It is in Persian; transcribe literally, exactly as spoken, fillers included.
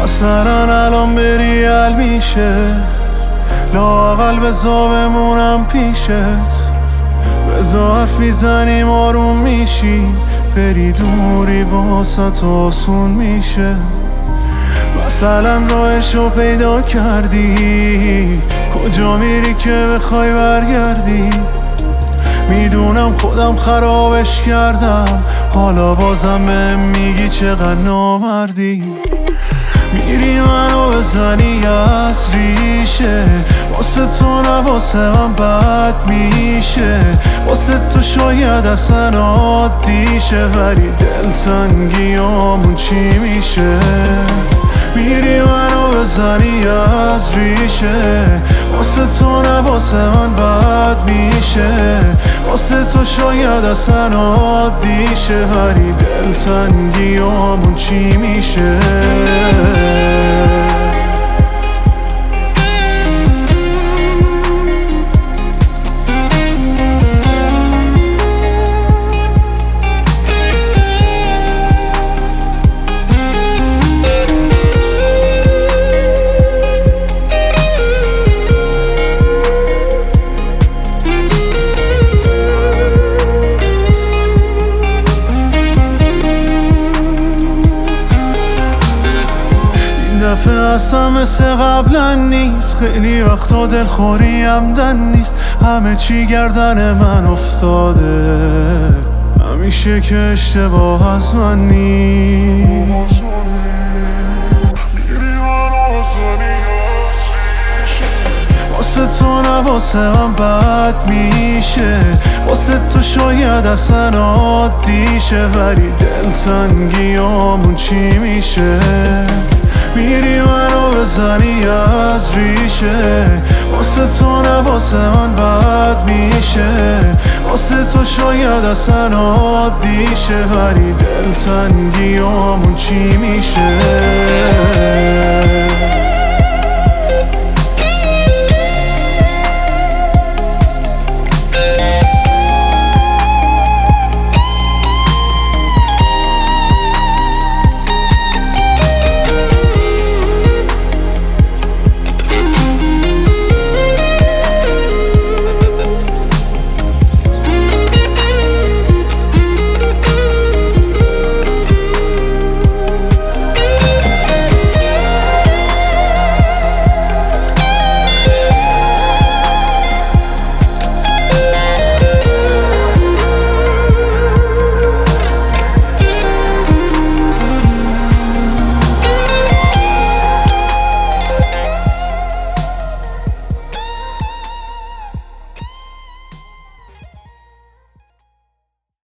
مثلا الان بری ال میشه، لااقل بزا بمونم پیشت، بزا حرف میزنیم آروم میشی، بری دوری واسه آسون میشه. مثلا راهشو پیدا کردی، کجا میری که بخوای برگردی؟ میدونم خودم خرابش کردم، حالا بازم بهم میگی چقدر نامردی. میری منو بزنی از ریشه، واسه تو نه واسه من بد میشه، واسه تو شاید اصلا عادیشه، ولی دلتنگیامون چی میشه؟ میری منو بزنی از ریشه، واسه تو نه واسه من بد میشه، واسه تو شاید اصلا عادیشه، ولی دلتنگیامون چی میشه؟ دفعه اصلا مثل قبلا نیست، خیلی وقتا دلخوری همدن نیست، همه چی گردن من افتاده، همیشه که اشتباه از من نیست. واسه تو نه واسه من بد میشه، واسه تو شاید اصلا عادیشه، ولی دلتنگیامون چی میشه؟ میری منو بزنی از ریشه، واسه تو نه واسه من بد میشه، واسه تو شاید اصلا عادیشه، ولی دلتنگیامون چی میشه؟